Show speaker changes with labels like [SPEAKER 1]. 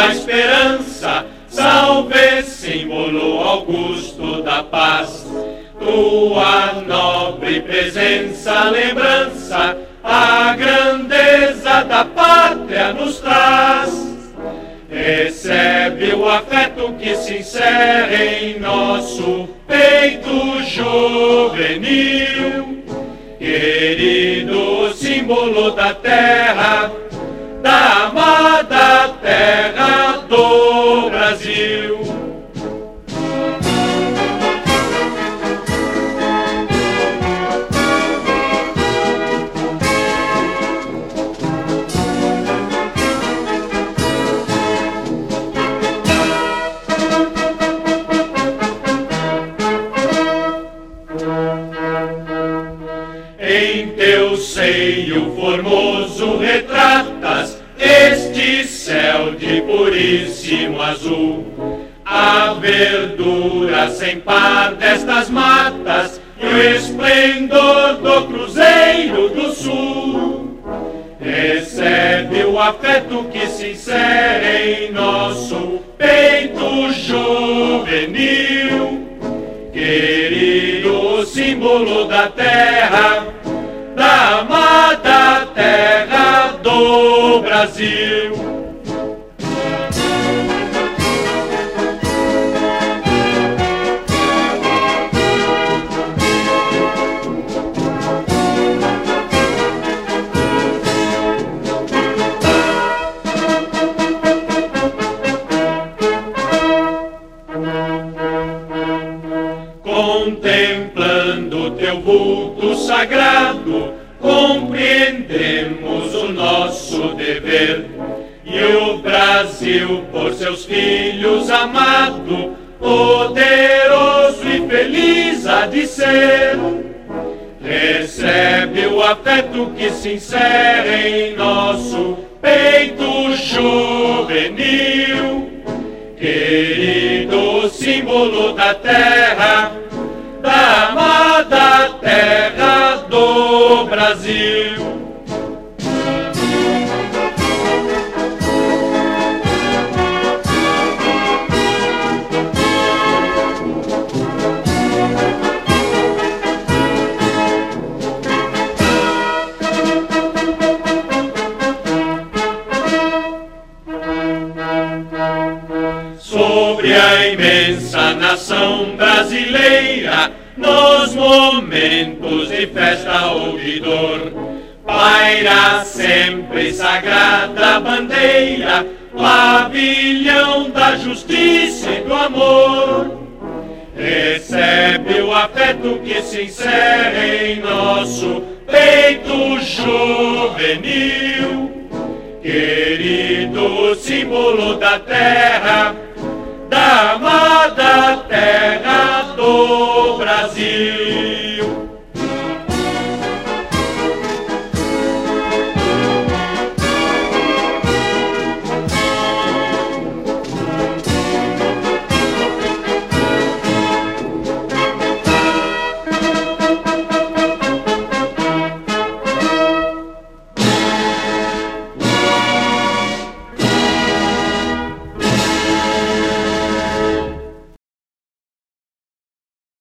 [SPEAKER 1] da esperança, salve, símbolo augusto da paz. Tua nobre presença, lembrança, a grandeza da pátria nos traz. Recebe o afeto que se insere em nosso peito juvenil, querido símbolo da terra, da amada terra do Brasil. Em teu seio formoso retratas este céu de puríssimo azul, a verdura sem par destas matas e o esplendor do Cruzeiro do Sul. Recebe o afeto que se insere em nosso peito juvenil, querido símbolo da terra, da amada terra do Brasil. Contemplando teu vulto sagrado, compreendemos o nosso dever, e o Brasil, por seus filhos amado, poderoso e feliz há de ser. Recebe o afeto que se insere em nosso peito juvenil, querido símbolo da terra, da amada terra do Brasil. Sobre a imensa nação brasileira, nos momentos de festa ou de dor, paira sempre sagrada bandeira, pavilhão da justiça e do amor. Recebe o afeto que se insere em nosso peito juvenil, querido símbolo da terra, da amada terra do Brasil.